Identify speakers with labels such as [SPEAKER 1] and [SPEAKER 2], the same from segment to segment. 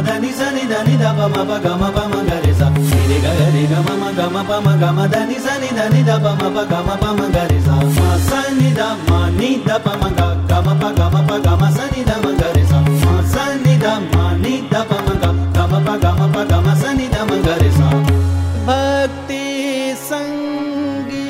[SPEAKER 1] ध नि सा नि ध नि ध प म प ग म प म ग रे सा रे ग रे ग म ग म प म ग म ध नि सा नि ध प म प ग म प म ग रे सा म सा नि ध म नि ध प म ग ग म प ग म सा नि ध म ग रे सा म सा नि ध म नि ध प म ग म प ग म सा नि ध म ग रे सा। भक्ति संगीत।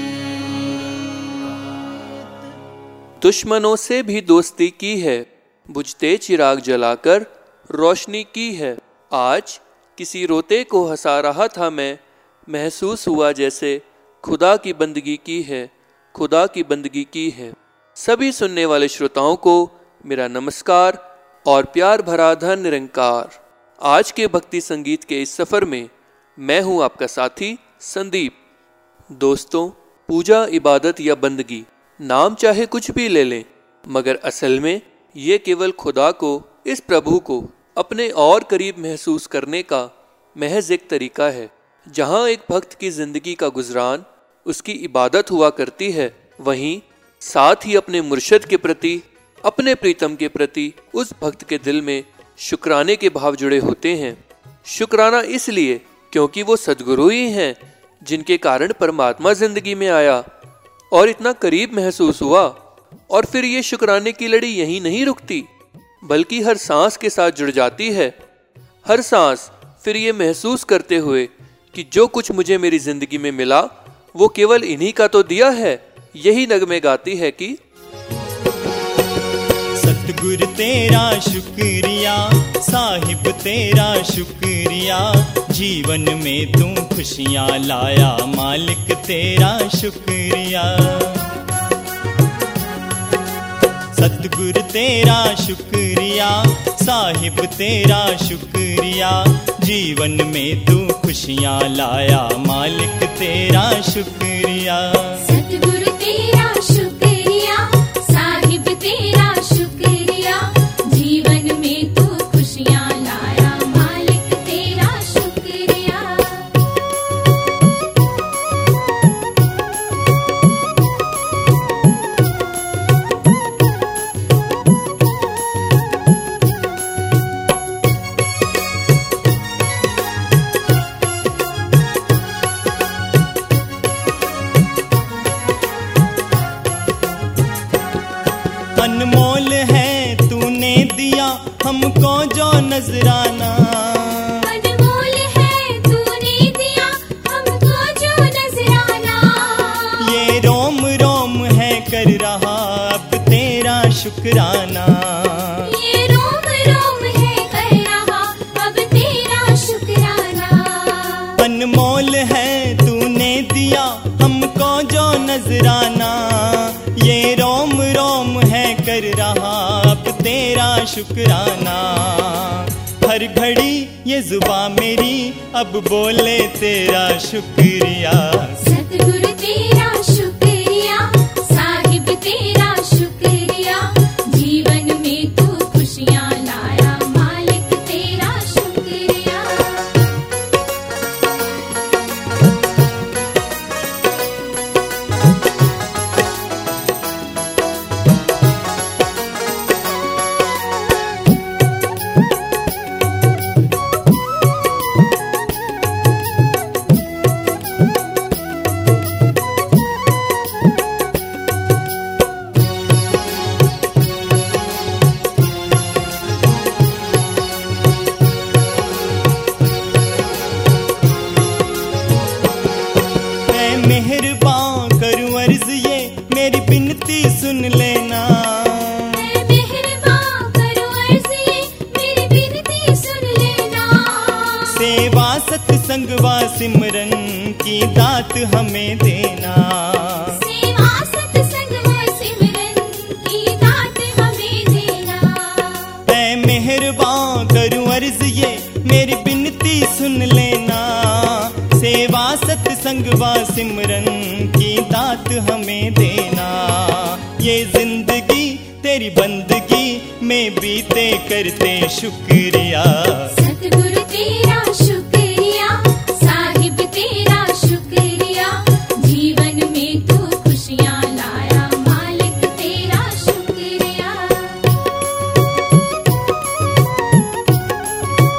[SPEAKER 2] दुश्मनों से भी दोस्ती की है, बुझते चिराग जलाकर रोशनी की है। आज किसी रोते को हंसा रहा था मैं, महसूस हुआ जैसे खुदा की बंदगी की है, खुदा की बंदगी की है। सभी सुनने वाले श्रोताओं को मेरा नमस्कार और प्यार भरा धन निरंकार। आज के भक्ति संगीत के इस सफ़र में मैं हूं आपका साथी संदीप। दोस्तों, पूजा, इबादत या बंदगी, नाम चाहे कुछ भी ले लें, मगर असल में ये केवल खुदा को, इस प्रभु को अपने और करीब महसूस करने का महज एक तरीका है। जहाँ एक भक्त की जिंदगी का गुजरान उसकी इबादत हुआ करती है, वहीं साथ ही अपने मुर्शद के प्रति, अपने प्रीतम के प्रति उस भक्त के दिल में शुक्राने के भाव जुड़े होते हैं। शुक्राना इसलिए क्योंकि वो सद्गुरु ही हैं जिनके कारण परमात्मा जिंदगी में आया और इतना करीब महसूस हुआ। और फिर ये शुक्राने की लड़ी यहीं नहीं रुकती, बल्कि हर सांस के साथ जुड़ जाती है। हर सांस फिर ये महसूस करते हुए कि जो कुछ मुझे मेरी जिंदगी में मिला वो केवल इन्हीं का तो दिया है, यही नगमे गाती है कि
[SPEAKER 3] सतगुर तेरा शुक्रिया, साहिब तेरा शुक्रिया, जीवन में तू खुशियाँ लाया, मालिक तेरा शुक्रिया। सतगुर तेरा शुक्रिया, साहिब तेरा शुक्रिया, जीवन में तू खुशियाँ लाया, मालिक तेरा शुक्रिया।
[SPEAKER 4] सतगुर तेरा शुक्रिया, साहिब तेरा शुक्रिया, जीवन में तू खुशियाँ लाया, मालिक तेरा शुक्रिया।
[SPEAKER 3] अनमोल है तूने दिया हमको जो नजराना,
[SPEAKER 4] अनमोल है तूने दिया हमको जो नजराना,
[SPEAKER 3] ये रोम रोम है कर रहा अब तेरा शुक्राना,
[SPEAKER 4] ये रोम रोम है कर रहा अब तेरा शुक्राना।
[SPEAKER 3] अनमोल है तूने दिया हमको जो नजराना, ये रोम रोम है कर रहा अब तेरा शुक्राना। हर घड़ी ये जुबां मेरी अब बोले तेरा शुक्रिया।
[SPEAKER 4] सतगुर तेरा शुक्रिया, साहिब तेरा शुक्रिया, जीवन में तू खुशियाँ लाया, मालिक तेरा शुक्रिया।
[SPEAKER 3] मेहरबान करूं अर्ज ये मेरी बिनती सुन लेना,
[SPEAKER 4] मैं मेहरबान करूं अर्ज़ ये मेरी बिनती सुन लेना।
[SPEAKER 3] सेवा सत्संग व सिमरन की दात हमें देना,
[SPEAKER 4] सेवा सत्संग व सिमरन की दात हमें देना।
[SPEAKER 3] मैं मेहरबान करूं अर्ज ये मेरी बिनती सुन लेना, सेवा सत्संग व सिमरन की दात हमें देना। ये जिंदगी तेरी बंदगी में बीते करते शुक्रिया।
[SPEAKER 4] सतगुर तेरा शुक्रिया, साहिब तेरा शुक्रिया, जीवन में तू खुशियाँ लाया, मालिक तेरा शुक्रिया।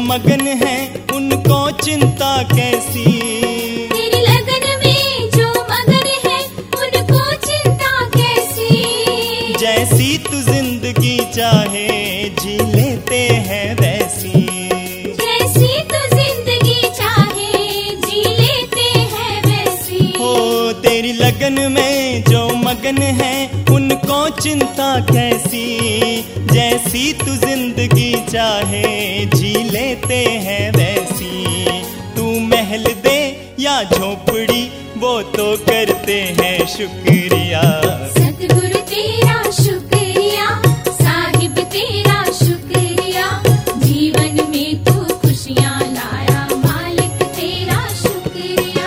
[SPEAKER 3] मगन है उनको चिंता कैसी।
[SPEAKER 4] तेरी लगन में जो मगन है उनको चिंता कैसी।
[SPEAKER 3] जैसी तू जिंदगी चाहे जी लेते हैं वैसी।
[SPEAKER 4] जैसी तू जिंदगी चाहे जी लेते हैं वैसी।
[SPEAKER 3] हो तेरी लगन में जो मगन है उनको चिंता कैसी। जैसी तू जिंदगी चाहे जी लेते हैं वैसी। तू महल दे या झोपड़ी वो तो करते हैं शुक्रिया।
[SPEAKER 4] सतगुरु तेरा शुक्रिया, साहिब तेरा शुक्रिया। जीवन में तू खुशियाँ लाया, मालिक तेरा शुक्रिया।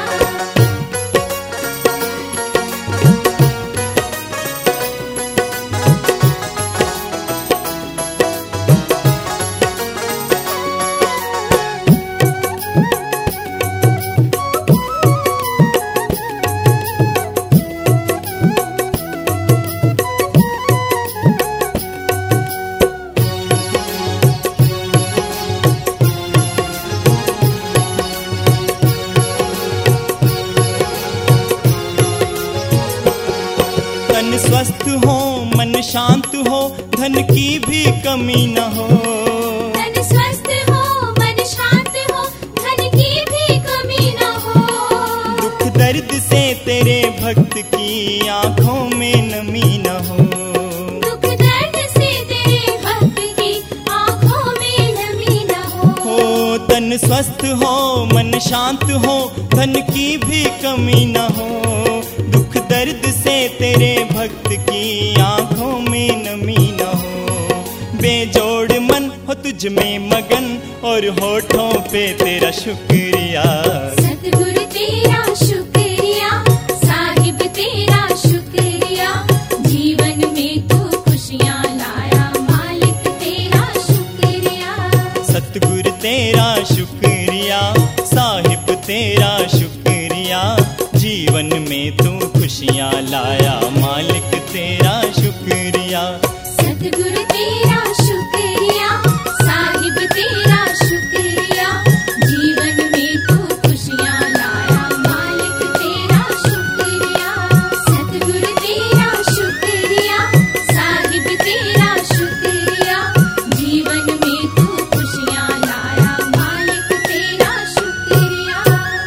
[SPEAKER 3] तन स्वस्थ हो मन शांत हो धन की भी कमी न हो।
[SPEAKER 4] तन स्वस्थ हो, मन शांत हो, धन की भी कमी न हो।
[SPEAKER 3] दुख दर्द से तेरे भक्त की आंखों में नमी न हो।
[SPEAKER 4] दुख दर्द से तेरे भक्त की आँखों में नमी न हो।
[SPEAKER 3] तन स्वस्थ हो मन शांत हो धन की भी कमी न हो। दुख दर्द से तेरे भक्त की आंखों में नमी न हो। बेजोड़ मन हो तुझ में मगन और होठों पे तेरा शुक्रिया।
[SPEAKER 4] सतगुरु तेरा शुक्रिया, साहिब तेरा शुक्रिया। जीवन में तू खुशियाँ लाया, मालिक तेरा शुक्रिया।
[SPEAKER 3] सतगुरु तेरा शुक्रिया, साहिब तेरा शुक्रिया। जीवन में तू खुशियाँ लाया, मालिक तेरा शुक्रिया।
[SPEAKER 4] सतगुरु तेरा शुक्रिया, साहिब तेरा शुक्रिया। जीवन में तू खुशियाँ लाया, मालिक तेरा शुक्रिया। सतगुरु तेरा शुक्रिया, साहिब तेरा शुक्रिया। जीवन में तू खुशियाँ लाया, मालिक तेरा शुक्रिया।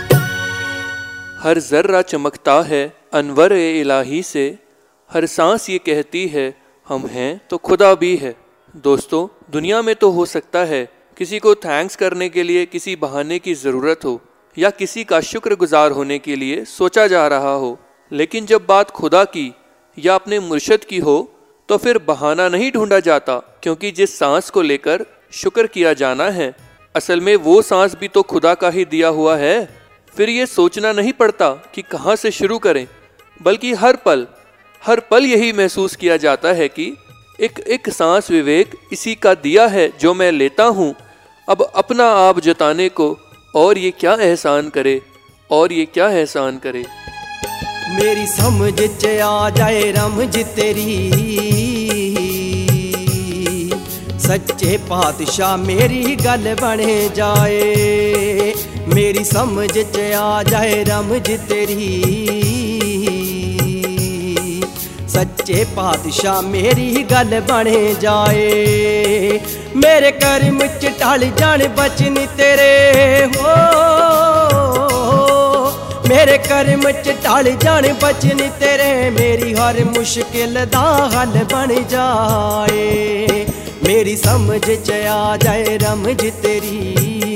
[SPEAKER 2] हर जर्रा चमकता है अनवर ए इलाही से। हर सांस ये कहती है हम हैं तो खुदा भी है। दोस्तों, दुनिया में तो हो सकता है किसी को थैंक्स करने के लिए किसी बहाने की ज़रूरत हो या किसी का शुक्रगुजार होने के लिए सोचा जा रहा हो, लेकिन जब बात खुदा की या अपने मुर्शद की हो तो फिर बहाना नहीं ढूंढा जाता, क्योंकि जिस सांस को लेकर शुक्र किया जाना है असल में वो सांस भी तो खुदा का ही दिया हुआ है। फिर ये सोचना नहीं पड़ता कि कहाँ से शुरू करें, बल्कि हर पल यही महसूस किया जाता है कि एक एक सांस विवेक इसी का दिया है जो मैं लेता हूँ। अब अपना आप जताने को और ये क्या एहसान करे, और ये क्या एहसान करे।
[SPEAKER 5] मेरी समझ च आ जाए रमज तेरी, सच्चे पातशाह मेरी गल बने जाए। मेरी समझ च आ जाए रमज तेरी, सच्चे पातशाह मेरी गल बने जाए। मेरे कर्म च ढल जान बचन तेरे हो, मेरे कर्म च ढल जान बचन तेरे। मेरी हर मुश्किल दा हल बन जाए। मेरी समझ च आ जाए रमज तेरी,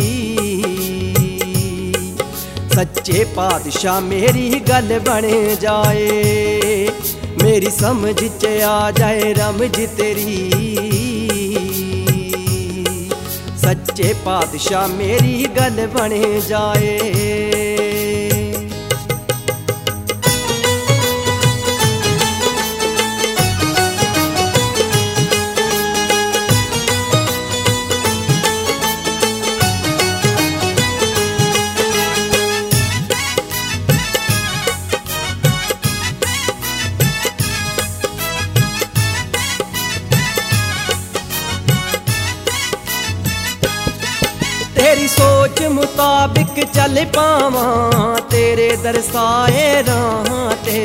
[SPEAKER 5] सच्चे पातशाह मेरी गल बने जाए। मेरी समझ च आ जाए रमज तेरी, सच्चे पातशाह मेरी गल बने जाए। मेरी सोच मुताबिक चल पावा तेरे दरसाए राह ते।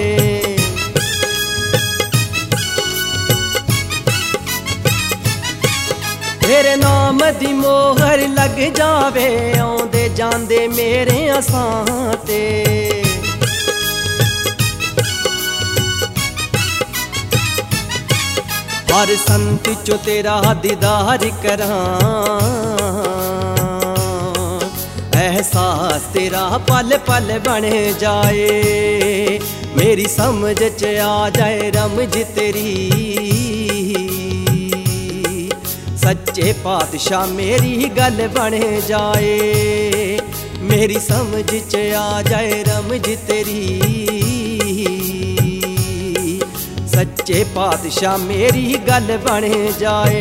[SPEAKER 5] तेरे नाम दी मोहर लग जावे आउंदे जांदे मेरे असां ते। हर संत चो तेरा दीदार करां, एहसास तेरा पल पल बन जाए। मेरी समझ च आ जाए रमज तेरी, सच्चे पातशाह मेरी गल बन जाए। मेरी समझ च आ जाए रमज तेरी, सच्चे पातशाह मेरी गल बन जाए।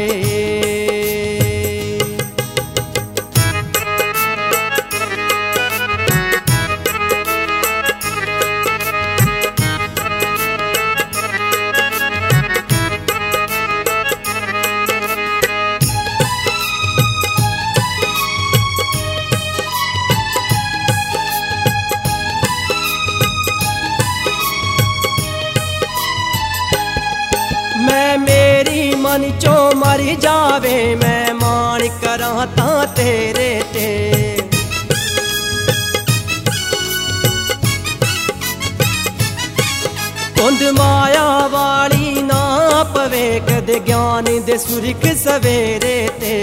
[SPEAKER 5] मेरी मन चो मर जावे मैं मान करां तां तेरे ते। कुंद माया वाली ना पवे कदे ज्ञान दे सुरख सवेरे ते।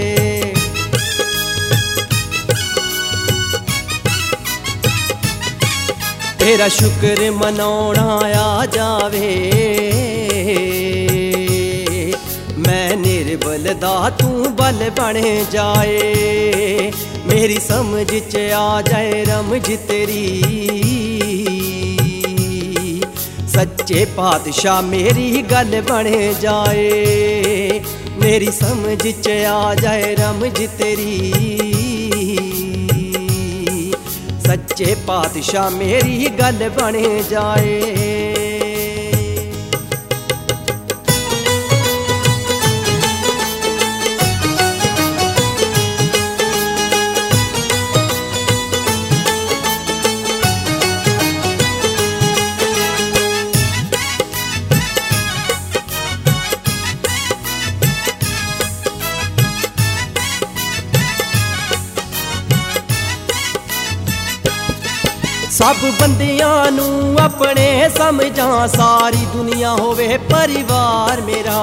[SPEAKER 5] तेरा शुक्र मनाउणा आ जावे, मैं निर्बल दा तू बल बन जाए। मेरी समझ च आ जाए रमज तेरी, सच्चे पातशाह मेरी गल बन जाए। मेरी समझ च आ जाए रमज तेरी, सच्चे पातशाह मेरी गल बन जाए। सब बंदियां नू अपने समझा, सारी दुनिया होवे परिवार मेरा।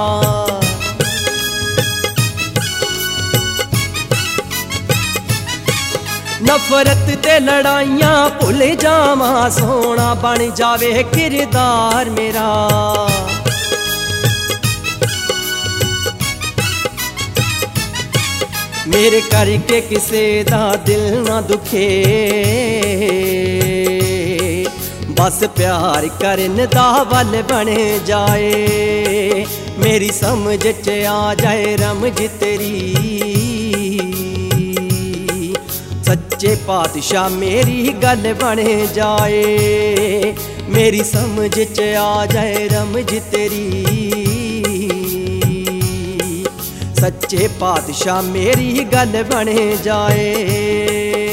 [SPEAKER 5] नफरत ते लड़ाइयां भुल जावा, सोना बन जावे किरदार मेरा। मेरे करके किसे दा दिल ना दुखे, बस प्यार करन दा वल बन जाए। मेरी समझ च आ जाए रमज तेरी, सच्चे पातशाह मेरी गल बन जाए। मेरी समझ च आ जाए रमज तेरी, सच्चे पातशाह मेरी गल बन जाए।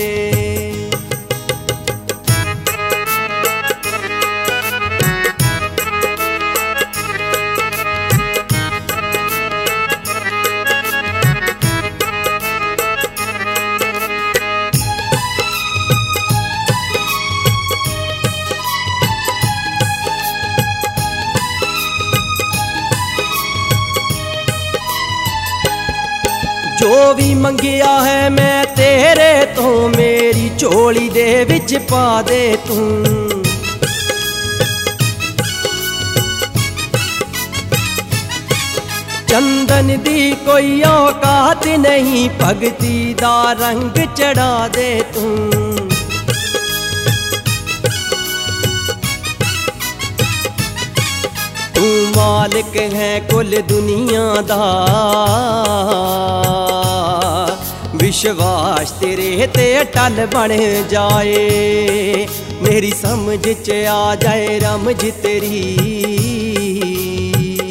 [SPEAKER 5] जो भी मंगिया है मैं तेरे तो, मेरी झोली दे विच पा दे तू। चंदन दी कोई औकात नहीं, भगती दा रंग चढ़ा दे तू। तू मालिक है कुल दुनिया दा, विश्वास तेरे ते अटल बन जाए। मेरी समझ च आ जाए रमज तेरी,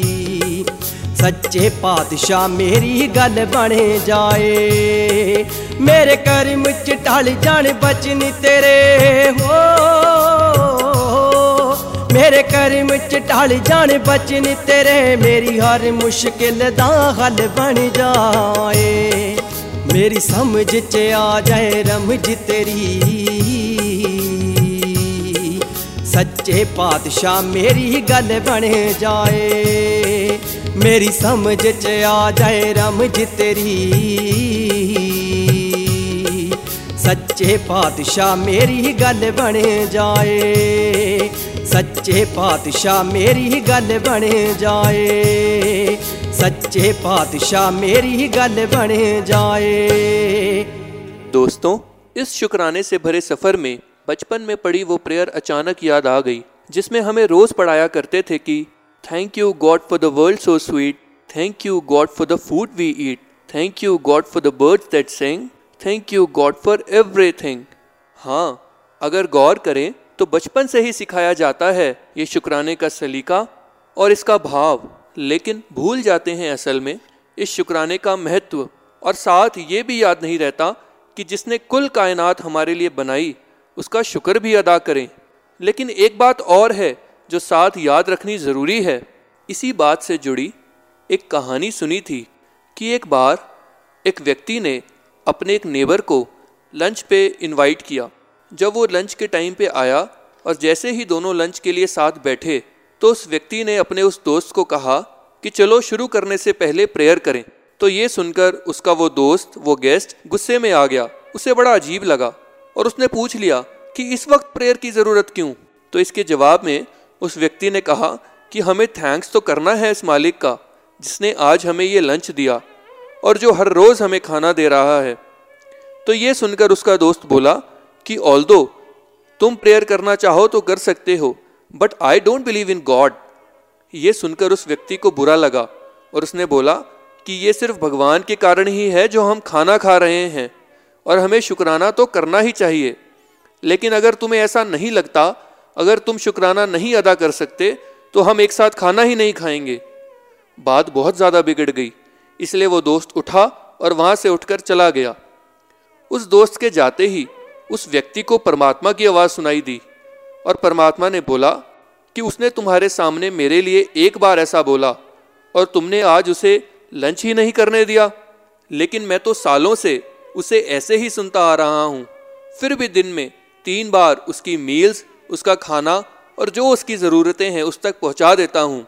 [SPEAKER 5] सच्चे पातशाह मेरी गल बन जाए। मेरे कर्म च ढल जान बचन तेरे हो, मेरे कर्म च ढल जान बचन तेरे, मेरी हर मुश्किल दा हल बन जाए, मेरी समझ च आ जाए रमज तेरी, सच्चे पातशाह मेरी गल बन जाए, मेरी समझ च आ जाए रमज तेरी, सच्चे पातशाह मेरी गल बन जाए, सच्चे पातशाह मेरी गल बन जाए, सच्चे पातशाह मेरी गल बन जाए।
[SPEAKER 2] दोस्तों, इस शुक्राने से भरे सफ़र में बचपन में पढ़ी वो प्रेयर अचानक याद आ गई, जिसमें हमें रोज़ पढ़ाया करते थे कि thank you God for the world so sweet, thank you God for the food we eat, thank you God for the birds that sing, thank you God for everything. हाँ, अगर गौर करें तो बचपन से ही सिखाया जाता है ये शुक्राने का सलीका और इसका भाव, लेकिन भूल जाते हैं असल में इस शुक्राने का महत्व, और साथ ये भी याद नहीं रहता कि जिसने कुल कायनात हमारे लिए बनाई उसका शुक्र भी अदा करें। लेकिन एक बात और है जो साथ याद रखनी ज़रूरी है। इसी बात से जुड़ी एक कहानी सुनी थी कि एक बार एक व्यक्ति ने अपने एक नेबर को लंच पे इनवाइट किया। जब वो लंच के टाइम पे आया और जैसे ही दोनों लंच के लिए साथ बैठे तो उस व्यक्ति ने अपने उस दोस्त को कहा कि चलो शुरू करने से पहले प्रेयर करें। तो ये सुनकर उसका वो दोस्त, वो गेस्ट गुस्से में आ गया। उसे बड़ा अजीब लगा और उसने पूछ लिया कि इस वक्त प्रेयर की ज़रूरत क्यों। तो इसके जवाब में उस व्यक्ति ने कहा कि हमें थैंक्स तो करना है इस मालिक का जिसने आज हमें ये लंच दिया और जो हर रोज़ हमें खाना दे रहा है। तो ये सुनकर उसका दोस्त बोला कि ऑल्दो तुम प्रेयर करना चाहो तो कर सकते हो, but I don't believe in God. ये सुनकर उस व्यक्ति को बुरा लगा और उसने बोला कि ये सिर्फ भगवान के कारण ही है जो हम खाना खा रहे हैं और हमें शुक्राना तो करना ही चाहिए। लेकिन अगर तुम्हें ऐसा नहीं लगता, अगर तुम शुक्राना नहीं अदा कर सकते तो हम एक साथ खाना ही नहीं खाएंगे। बात बहुत ज़्यादा बिगड़ गई, इसलिए वो दोस्त उठा और वहाँ से उठकर चला गया। उस दोस्त के जाते ही उस व्यक्ति को परमात्मा की आवाज़ सुनाई दी और परमात्मा ने बोला कि उसने तुम्हारे सामने मेरे लिए एक बार ऐसा बोला और तुमने आज उसे लंच ही नहीं करने दिया। लेकिन मैं तो सालों से उसे ऐसे ही सुनता आ रहा हूँ, फिर भी दिन में 3 बार उसकी मील्स, उसका खाना और जो उसकी ज़रूरतें हैं उस तक पहुँचा देता हूँ।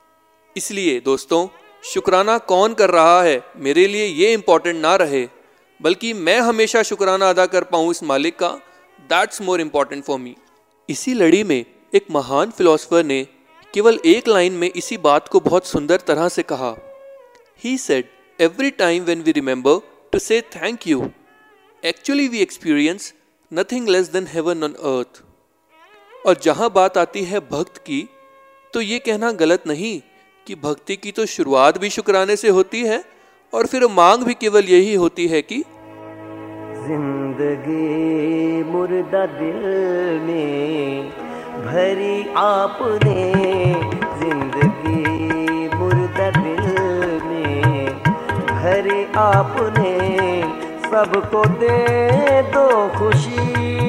[SPEAKER 2] इसलिए दोस्तों, शुक्राना कौन कर रहा है मेरे लिए ये इम्पोर्टेंट ना रहे, बल्कि मैं हमेशा शुक्राना अदा कर पाऊँ इस मालिक का, that's more important for me. इसी लड़ी में एक महान फिलोसोफर ने केवल एक लाइन में इसी बात को बहुत सुंदर तरह से कहा। He said, every time when we remember to say thank you, actually we experience nothing less than heaven on earth। और जहाँ बात आती है भक्त की, तो ये कहना गलत नहीं कि भक्ति की तो शुरुआत भी शुक्राने से होती है और फिर मांग भी केवल यही होती है कि
[SPEAKER 6] जिंदगी मुर्दा दिल में भरी आपने, जिंदगी मुर्दा दिल में भरी आपने, सबको दे दो खुशी,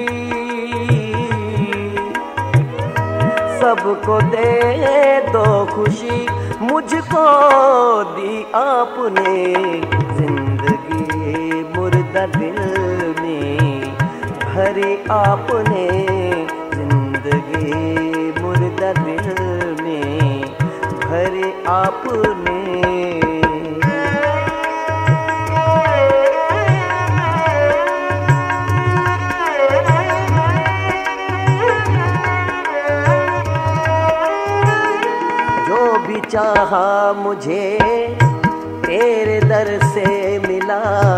[SPEAKER 6] सबको दे दो खुशी, मुझको दी आपने, जिंदगी मुर्दा दिल में भरी आपने, जिंदगी मुर्दा दिल में भरी आपने। चाहा मुझे तेरे दर से मिला,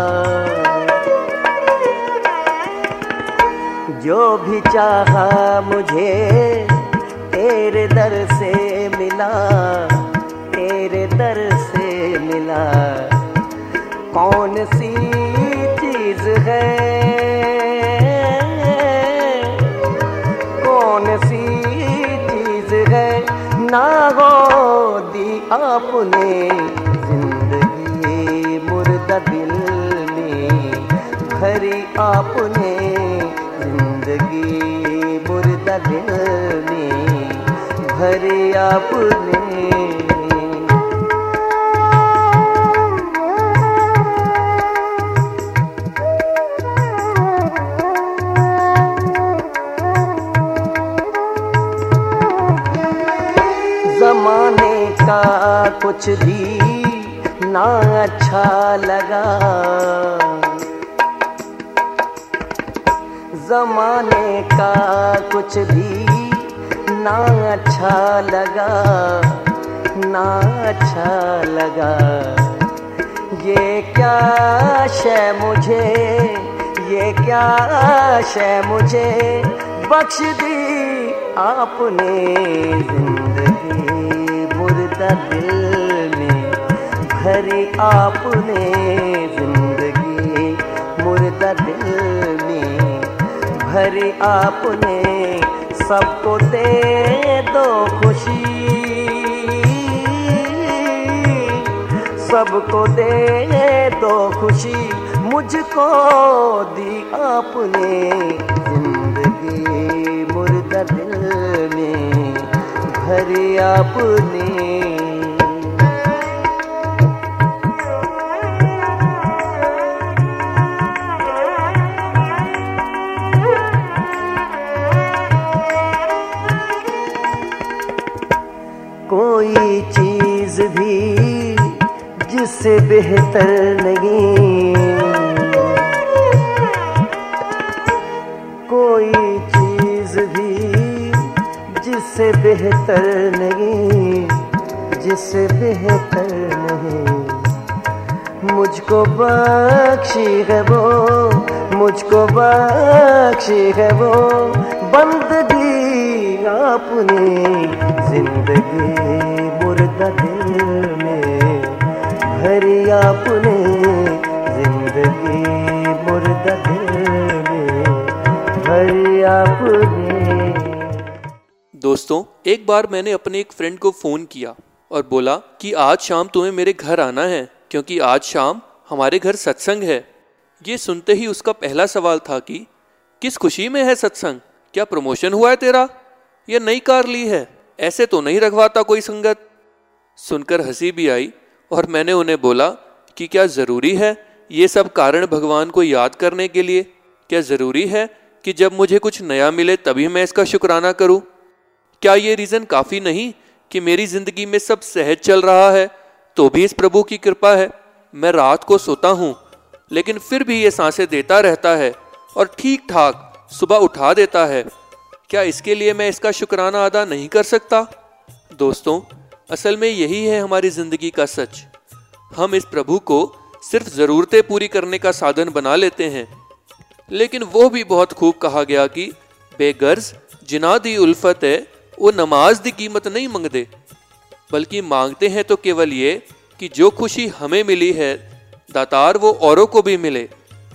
[SPEAKER 6] जो भी चाहा मुझे तेरे दर से मिला, तेरे दर से मिला। कौन सी चीज है, कौन सी चीज है ना हो दी आपने, जिंदगी मुर्दा दिल में भरी आपने जिंदगी मुर्दा दिल में भरी आपने। ज़माने का कुछ भी ना अच्छा लगा, ज़माने का कुछ भी ना अच्छा लगा, ना अच्छा लगा। ये क्या शय मुझे, ये क्या शय मुझे बख्श दी आपने जिंदगी मुर्दा दिल में भरी आपने जिंदगी मुर्दा दिल में भरी आपने। सबको दे दो खुशी, सबको दे दो खुशी, मुझको दी आपने जिंदगी मुर्दा दिल में भरी आपने। कोई चीज भी जिससे बेहतर नहीं, कोई चीज भी जिससे बेहतर नहीं, जिससे बेहतर नहीं। मुझको बख्शी है वो, मुझको बख्शी है वो बंदगी आपने जिंदगी मुर्दा दिल में भरी आपने जिंदगी मुर्दा दिल में भरी आपने।
[SPEAKER 2] दोस्तों, एक बार मैंने अपने एक फ्रेंड को फ़ोन किया और बोला कि आज शाम तुम्हें मेरे घर आना है क्योंकि आज शाम हमारे घर सत्संग है। ये सुनते ही उसका पहला सवाल था कि किस खुशी में है सत्संग, क्या प्रमोशन हुआ है तेरा या नई कार ली है, ऐसे तो नहीं रखवाता कोई संगत। सुनकर हंसी भी आई और मैंने उन्हें बोला कि क्या ज़रूरी है ये सब कारण भगवान को याद करने के लिए? क्या ज़रूरी है कि जब मुझे कुछ नया मिले तभी मैं इसका शुक्राना करूं? क्या ये रीज़न काफ़ी नहीं कि मेरी ज़िंदगी में सब सहज चल रहा है तो भी इस प्रभु की कृपा है? मैं रात को सोता हूँ लेकिन फिर भी ये सांसें देता रहता है और ठीक ठाक सुबह उठा देता है। क्या इसके लिए मैं इसका शुक्राना अदा नहीं कर सकता? दोस्तों, असल में यही है हमारी ज़िंदगी का सच। हम इस प्रभु को सिर्फ ज़रूरतें पूरी करने का साधन बना लेते हैं, लेकिन वो भी बहुत खूब कहा गया कि बेगर्ज जिना दी उल्फत है वो नमाज दी कीमत नहीं मंगते, बल्कि मांगते हैं तो केवल ये कि जो खुशी हमें मिली है दातार वो औरों को भी मिले।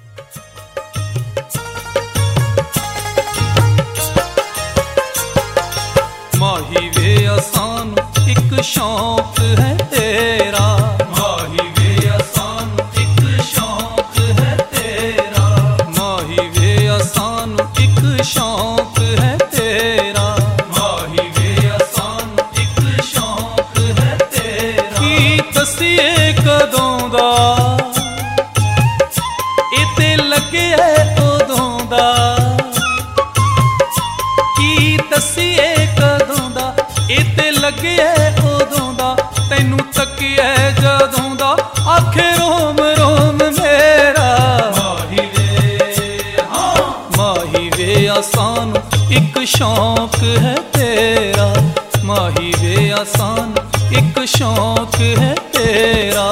[SPEAKER 7] माही वे आसान एक शौक है तेरा, माही वे आसान एक शौक है तेरा, माही वे आसान एक शौक है तेरा, माही वे आसान एक शौक है तेरा। की तसिए कदों दा इते लगे उदों दा, की तसिए इते लगे उदों दा, तैनू तकिए जदों दा आखे रोम रोम मेरा। माही वे हाँ माही वे आसान एक शौक है तेरा, माही वे आसान एक शौक है तेरा।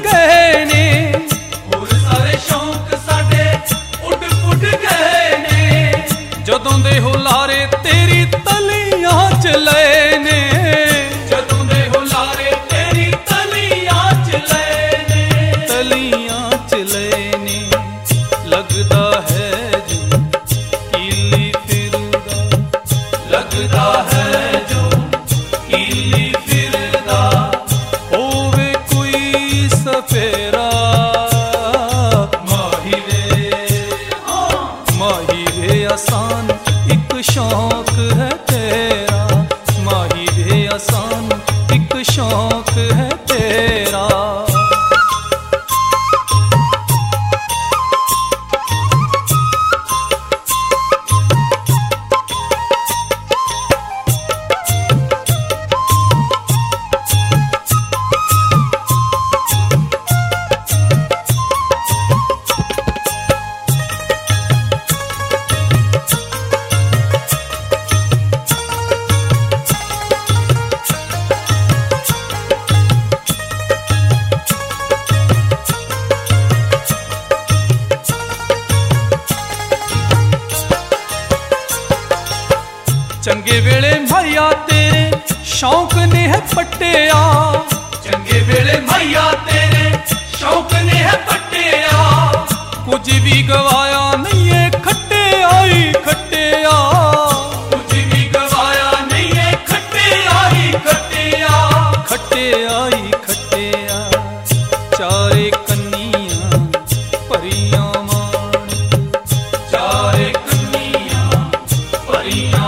[SPEAKER 7] गए ने और सारे शौक साडे उड़ गए ने जदों दे हुलारे तेरी तलियां च लए ने जदों दे हुलारे तेरी तलियां च लए ने तलियां च लए ने लगदा है जो कीली फिरदा लगदा है जो कीली फिरदा होवे कोई सफेरा माही वे आसान एक शौक है तेरा माही वे आसान एक शौक है तेरा चंगे वेले माया तेरे शौक ने है पट्टिया चंगे वेले माया तेरे शौक ने है पट्टिया कुछ भी गवाया नहीं है खट्टे आई खट्टिया कुछ भी गवाया नहीं है खट्टे आई खट्टिया खट्टे आई खट्टिया चारे कन्नियां परियां माणक चारे कन्नियां परियां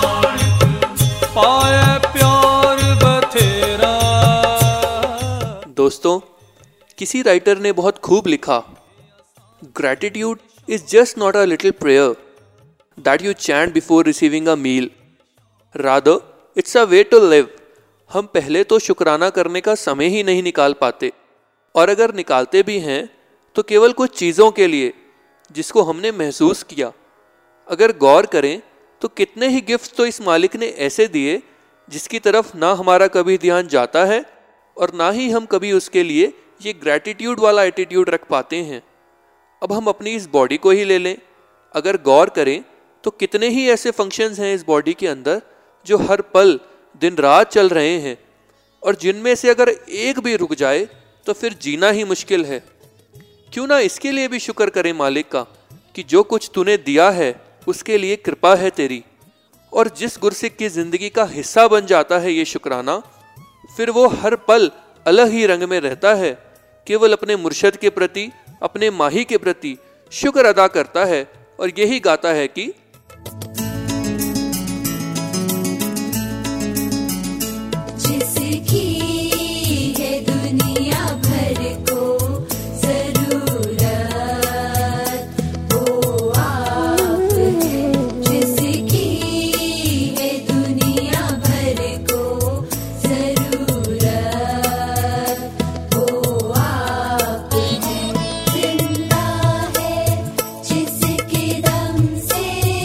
[SPEAKER 7] पाए प्यार बथेरा।
[SPEAKER 2] दोस्तों, किसी राइटर ने बहुत खूब लिखा, gratitude is just not a little prayer that you chant before receiving a meal, rather it's a way to live. हम पहले तो शुक्राना करने का समय ही नहीं निकाल पाते, और अगर निकालते भी हैं तो केवल कुछ चीज़ों के लिए जिसको हमने महसूस किया। अगर गौर करें तो कितने ही गिफ्ट तो इस मालिक ने ऐसे दिए जिसकी तरफ ना हमारा कभी ध्यान जाता है और ना ही हम कभी उसके लिए ये ग्रैटिट्यूड वाला एटीट्यूड रख पाते हैं। अब हम अपनी इस बॉडी को ही ले लें, अगर गौर करें तो कितने ही ऐसे फंक्शंस हैं इस बॉडी के अंदर जो हर पल दिन रात चल रहे हैं, और जिनमें से अगर एक भी रुक जाए तो फिर जीना ही मुश्किल है। क्यों ना इसके लिए भी शुक्र करें मालिक का कि जो कुछ तूने दिया है उसके लिए कृपा है तेरी। और जिस गुरसिक की जिंदगी का हिस्सा बन जाता है ये शुक्राना, फिर वो हर पल अलग ही रंग में रहता है, केवल अपने मुर्शद के प्रति, अपने माही के प्रति शुक्र अदा करता है और यही गाता है कि
[SPEAKER 4] जिसकी है दुनिया भर को जरूरत वो आप है, जिसकी है दुनिया भर को जरूरत वो आप है, जिंदा है जिसके दम से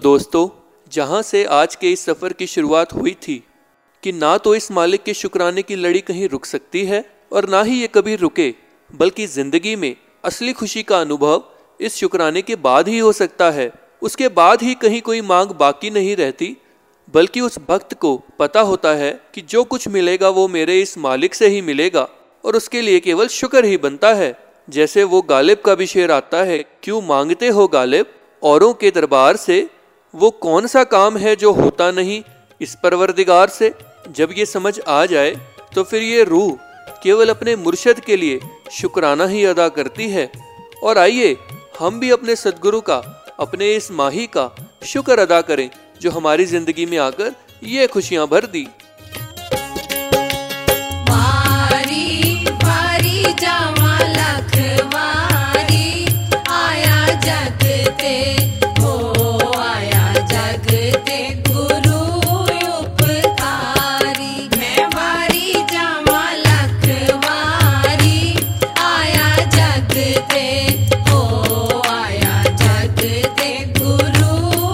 [SPEAKER 2] दोस्तों, जहाँ से आज के इस सफ़र की शुरुआत हुई थी कि ना तो इस मालिक के शुक्राने की लड़ी कहीं रुक सकती है और ना ही ये कभी रुके, बल्कि ज़िंदगी में असली खुशी का अनुभव इस शुक्राने के बाद ही हो सकता है। उसके बाद ही कहीं कोई मांग बाकी नहीं रहती, बल्कि उस भक्त को पता होता है कि जो कुछ मिलेगा वो मेरे इस मालिक से ही मिलेगा और उसके लिए केवल शुक्र ही बनता है। जैसे वो गालिब का भी शेर आता है, क्यों मांगते हो गालिब औरों के दरबार से, वो कौन सा काम है जो होता नहीं इस परवरदिगार से। जब ये समझ आ जाए तो फिर ये रूह केवल अपने मुर्शद के लिए शुक्राना ही अदा करती है। और आइए हम भी अपने सद्गुरु का, अपने इस माही का शुक्र अदा करें जो हमारी जिंदगी में आकर ये खुशियां भर दी।
[SPEAKER 4] वारी वारी जावा लखवारी, आया जग ते हो आया जग ते गुरु उपकारी। मैं वारी जावा लखवारी, आया जग ते हो आया जग ते गुरु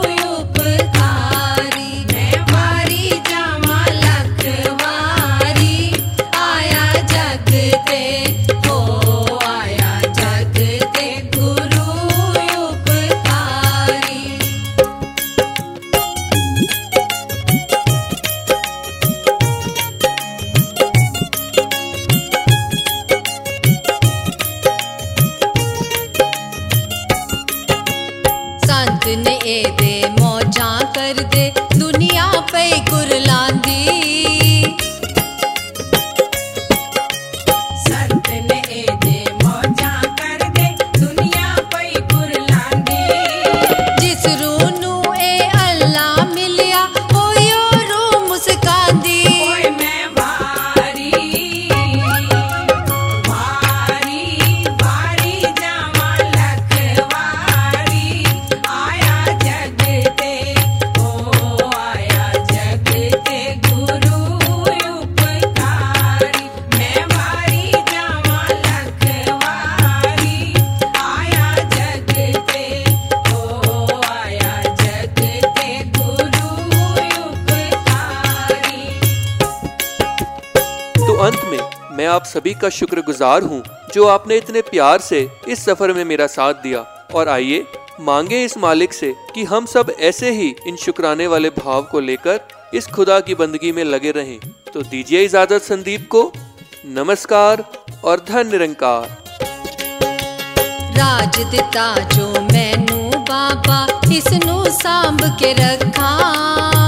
[SPEAKER 4] उपकारी। मैं वारी जावा लखवारी, आया जग ते हो आया जग ते गुरु उपकारी। संत ने एदे मौजा कर दे दुनिया पे कुरलांदी। संत ने एदे मौजा कर दे दुनिया पे कुरलांदी। जिस रूह नू ए अल्लाह मिलिया होयो रूह मुस्कांदी। ओए मैं वारी वारी वारी जावा लखवारी, आया जग ते हो आया जग ते गुरु उपकारी। मैं वारी जावा लखवारी, आया जग ते हो आया जग ते गुरु उपकारी।
[SPEAKER 2] तो अंत में मैं आप सभी का शुक्रगुजार हूँ जो आपने इतने प्यार से इस सफर में मेरा साथ दिया। और आइए मांगे इस मालिक से कि हम सब ऐसे ही इन शुक्राने वाले भाव को लेकर इस खुदा की बंदगी में लगे रहें। तो दीजिए इजाजत संदीप को। नमस्कार और धन निरंकार।
[SPEAKER 4] राज दिता जो मैनू बाबा, इसनू सांभ के रखा।